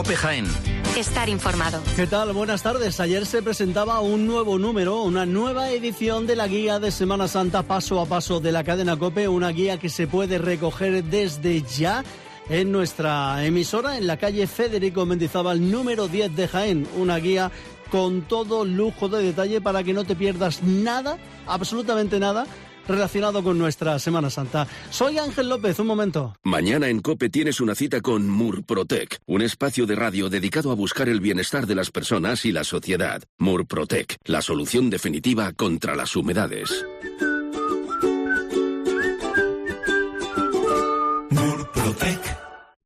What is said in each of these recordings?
COPE Jaén. Estar informado. ¿Qué tal? Buenas tardes. Ayer se presentaba un nuevo número, una nueva edición de la guía de Semana Santa paso a paso de la cadena COPE, una guía que se puede recoger desde ya en nuestra emisora, en la calle Federico Mendizábal, número 10 de Jaén. Una guía con todo lujo de detalle para que no te pierdas nada, absolutamente nada, relacionado con nuestra Semana Santa. Soy Ángel López, un momento. Mañana en COPE tienes una cita con Murprotec, un espacio de radio dedicado a buscar el bienestar de las personas y la sociedad. Murprotec, la solución definitiva contra las humedades. Murprotec.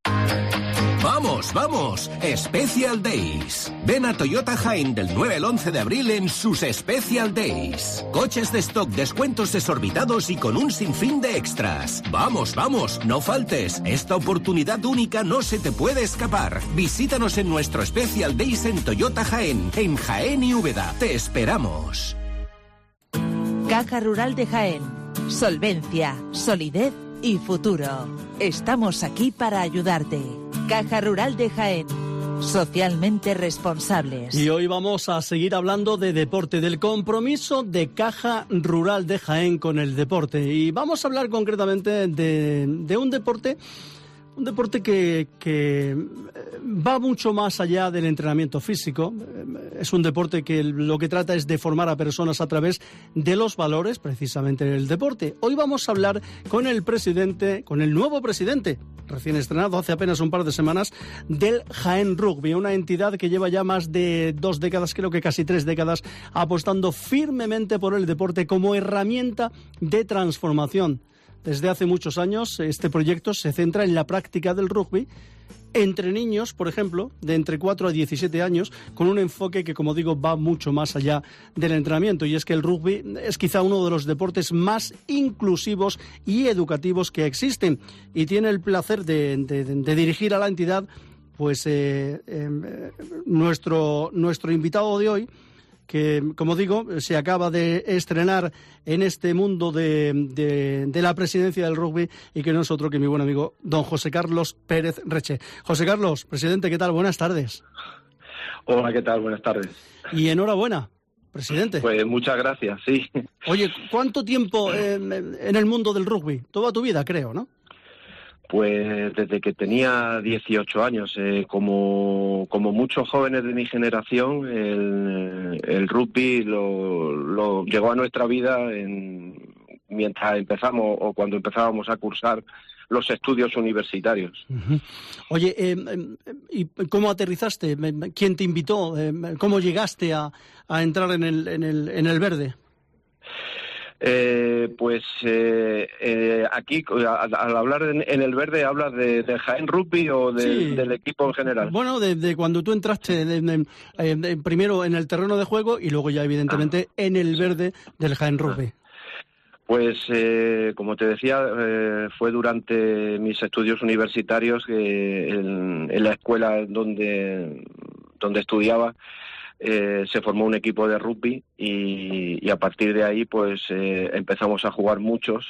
¡Vamos! Special Days. Ven a Toyota Jaén del 9 al 11 de abril en sus Special Days. Coches de stock, descuentos desorbitados y con un sinfín de extras. ¡Vamos! No faltes. Esta oportunidad única no se te puede escapar. Visítanos en nuestro Special Days en Toyota Jaén, en Jaén y Úbeda. ¡Te esperamos! Caja Rural de Jaén. Solvencia, solidez y futuro. Estamos aquí para ayudarte. Caja Rural de Jaén. Socialmente responsables. Y hoy vamos a seguir hablando de deporte, del compromiso de Caja Rural de Jaén con el deporte. Y vamos a hablar concretamente de un deporte que va mucho más allá del entrenamiento físico. Es un deporte que lo que trata es de formar a personas a través de los valores, precisamente del deporte. Hoy vamos a hablar con el nuevo presidente, recién estrenado hace apenas un par de semanas, del Jaén Rugby, una entidad que lleva ya más de 2 décadas, creo que casi 3 décadas, apostando firmemente por el deporte como herramienta de transformación. Desde hace muchos años este proyecto se centra en la práctica del rugby entre niños, por ejemplo, de entre 4 a 17 años, con un enfoque que, como digo, va mucho más allá del entrenamiento. Y es que el rugby es quizá uno de los deportes más inclusivos y educativos que existen. Y tiene el placer de dirigir a la entidad pues nuestro invitado de hoy, que, como digo, se acaba de estrenar en este mundo de la presidencia del rugby y que no es otro que mi buen amigo don José Carlos Pérez Reche. José Carlos, presidente, ¿qué tal? Buenas tardes. Hola, ¿qué tal? Buenas tardes. Y enhorabuena, presidente. Pues muchas gracias, sí. Oye, ¿cuánto tiempo en el mundo del rugby? Toda tu vida, creo, ¿no? Pues desde que tenía 18 años, como muchos jóvenes de mi generación, el rugby lo llegó a nuestra vida mientras empezamos o cuando empezábamos a cursar los estudios universitarios. Uh-huh. Oye, ¿y cómo aterrizaste? ¿Quién te invitó? ¿Cómo llegaste a entrar en el verde? Aquí, al hablar en el verde, ¿hablas de Jaén Rugby o del equipo en general? Bueno, de cuando tú entraste primero en el terreno de juego y luego ya, evidentemente, en el verde del Jaén Rugby. Pues, como te decía, fue durante mis estudios universitarios en la escuela donde estudiaba. Se formó un equipo de rugby y a partir de ahí pues empezamos a jugar muchos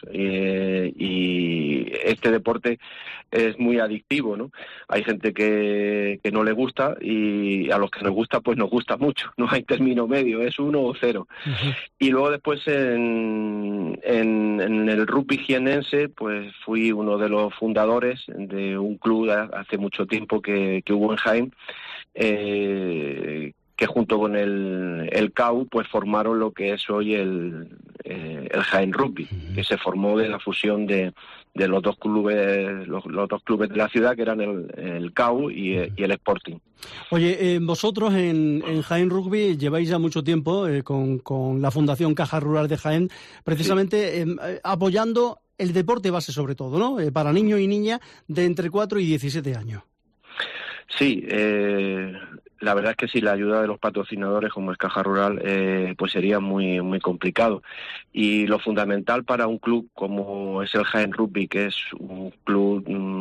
y este deporte es muy adictivo, ¿no? Hay gente que no le gusta y a los que nos gusta pues nos gusta mucho, no hay término medio, es 1 o 0. Uh-huh. Y luego después en el rugby jienense pues fui uno de los fundadores de un club hace mucho tiempo que hubo en Jaén, que junto con el CAU pues formaron lo que es hoy el Jaén Rugby, que se formó de la fusión de los dos clubes de la ciudad, que eran el CAU y el Sporting. Oye, vosotros en Jaén Rugby lleváis ya mucho tiempo con la Fundación Caja Rural de Jaén, precisamente sí, apoyando el deporte base sobre todo, ¿no? Para niños y niñas de entre 4 y 17 años. Sí, la verdad es que sin la ayuda de los patrocinadores como es Caja Rural pues sería muy muy complicado, y lo fundamental para un club como es el Jaén Rugby, que es un club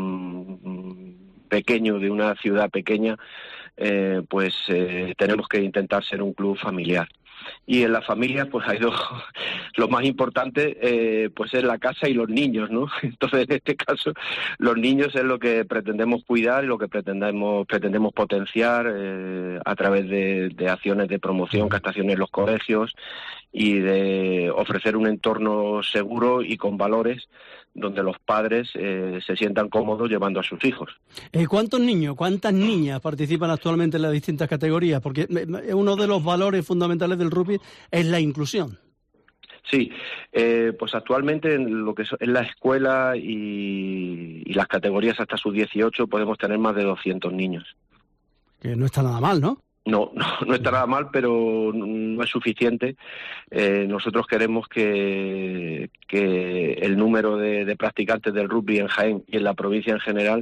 pequeño de una ciudad pequeña, pues tenemos que intentar ser un club familiar. y en la familia pues hay dos, lo más importante pues es la casa y los niños, ¿no? Entonces en este caso los niños es lo que pretendemos cuidar y lo que pretendemos potenciar a través de acciones de promoción, captación en los colegios y de ofrecer un entorno seguro y con valores donde los padres se sientan cómodos llevando a sus hijos. ¿Cuántos niños, cuántas niñas participan actualmente en las distintas categorías? Porque uno de los valores fundamentales del rugby es la inclusión. Sí, pues actualmente en lo que es la escuela y las categorías hasta sus 18 podemos tener más de 200 niños. Que no está nada mal, ¿no? No está nada mal, pero no es suficiente. Nosotros queremos que el número de practicantes del rugby en Jaén y en la provincia en general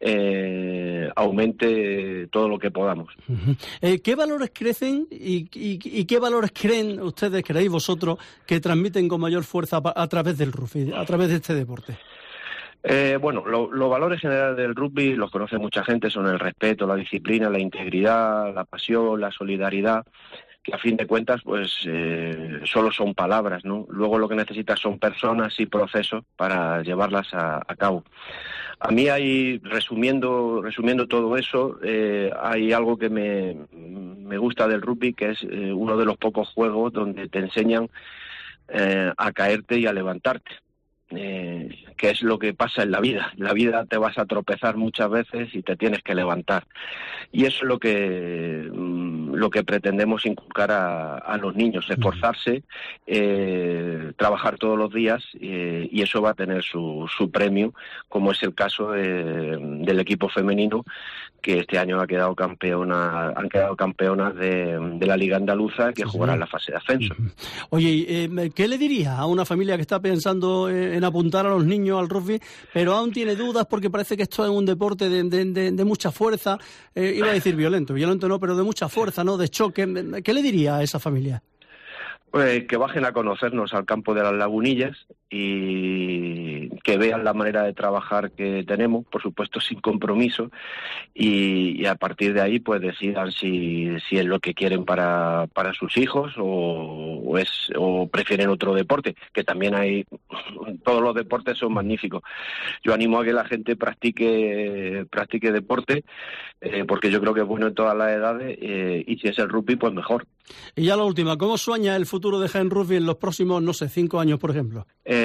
aumente todo lo que podamos. ¿Qué valores crecen y qué valores creéis vosotros que transmiten con mayor fuerza a través del rugby, a través de este deporte? Bueno, los valores generales del rugby los conoce mucha gente, son el respeto, la disciplina, la integridad, la pasión, la solidaridad, que a fin de cuentas pues solo son palabras, ¿no? Luego lo que necesitas son personas y procesos para llevarlas a cabo. A mí resumiendo todo eso, hay algo que me gusta del rugby, que es uno de los pocos juegos donde te enseñan a caerte y a levantarte. Que es lo que pasa en la vida. En la vida te vas a tropezar muchas veces y te tienes que levantar. Y eso es lo que pretendemos inculcar a los niños, esforzarse, trabajar todos los días y eso va a tener su premio, como es el caso del equipo femenino, que este año han quedado campeonas de la Liga Andaluza, que jugará en la fase de ascenso. Oye, ¿qué le diría a una familia que está pensando en apuntar a los niños al rugby, pero aún tiene dudas porque parece que esto es un deporte de mucha fuerza, iba a decir violento no, pero de mucha fuerza, ¿no? De choque? ¿Qué le diría a esa familia? Pues que bajen a conocernos al campo de las Lagunillas y que vean la manera de trabajar que tenemos, por supuesto sin compromiso, y a partir de ahí pues decidan si es lo que quieren para sus hijos o prefieren otro deporte, que también hay. Todos los deportes son magníficos. Yo animo a que la gente practique deporte, porque yo creo que es bueno en todas las edades, y si es el rugby pues mejor. Y ya la última, ¿cómo sueña el futuro de Jaén Rugby en los próximos, 5 años, por ejemplo?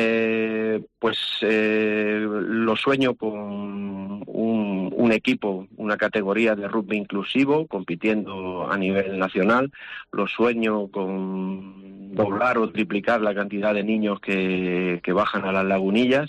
Lo sueño con un equipo, una categoría de rugby inclusivo, compitiendo a nivel nacional. Lo sueño con doblar o triplicar la cantidad de niños que bajan a las Lagunillas.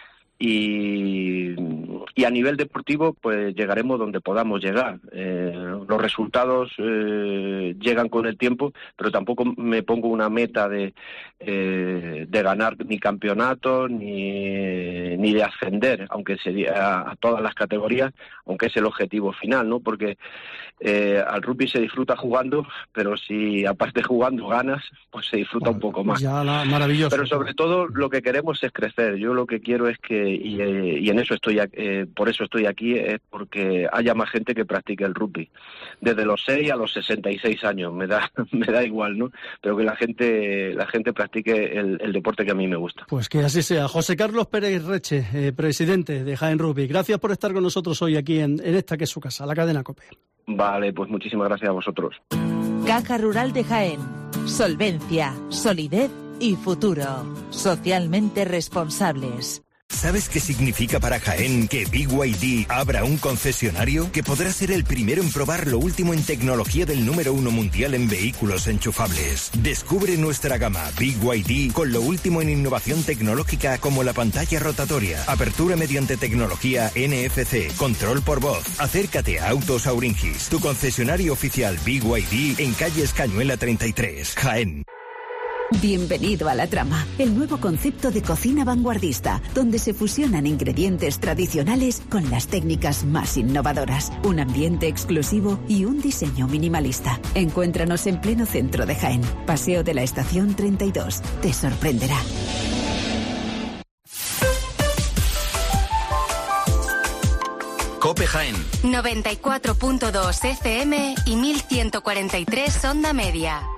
Y a nivel deportivo pues llegaremos donde podamos llegar. Los resultados llegan con el tiempo, pero tampoco me pongo una meta de ganar ni campeonatos ni de ascender, aunque sería a todas las categorías, aunque es el objetivo final, ¿no? Porque al rugby se disfruta jugando, pero si aparte jugando ganas, pues se disfruta un poco más. Maravilloso. Pero sobre todo lo que queremos es crecer. Yo lo que quiero es que y en eso por eso estoy aquí, es porque haya más gente que practique el rugby, desde los 6 a los 66 años, me da igual, ¿no? Pero que la gente practique el deporte que a mí me gusta. Pues que así sea. José Carlos Pérez Reche, presidente de Jaén Rugby, gracias por estar con nosotros hoy aquí en esta que es su casa, la cadena COPE. Vale, pues muchísimas gracias a vosotros. Caja Rural de Jaén. Solvencia, solidez y futuro. Socialmente responsables. ¿Sabes qué significa para Jaén que BYD abra un concesionario? Que podrá ser el primero en probar lo último en tecnología del número 1 mundial en vehículos enchufables. Descubre nuestra gama BYD con lo último en innovación tecnológica como la pantalla rotatoria, apertura mediante tecnología NFC, control por voz. Acércate a Autos Auringis, tu concesionario oficial BYD en calle Escañuela 33, Jaén. Bienvenido a La Trama, el nuevo concepto de cocina vanguardista, donde se fusionan ingredientes tradicionales con las técnicas más innovadoras, un ambiente exclusivo y un diseño minimalista. Encuéntranos en pleno centro de Jaén, Paseo de la Estación 32. Te sorprenderá. COPE Jaén 94.2 FM y 1143 onda media.